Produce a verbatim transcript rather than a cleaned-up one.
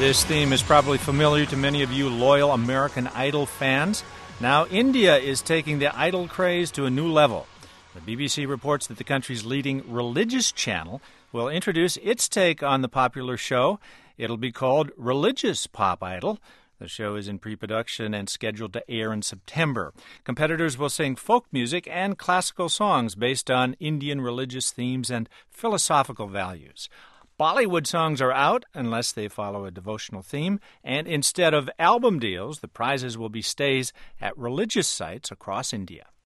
This theme is probably familiar to many of you loyal American Idol fans. Now, India is taking the Idol craze to a new level. The B B C reports that the country's leading religious channel will introduce its take on the popular show. It'll be called Religious Pop Idol. The show is in pre-production and scheduled to air in September. Competitors will sing folk music and classical songs based on Indian religious themes and philosophical values. Bollywood songs are out unless they follow a devotional theme, and instead of album deals, the prizes will be stays at religious sites across India.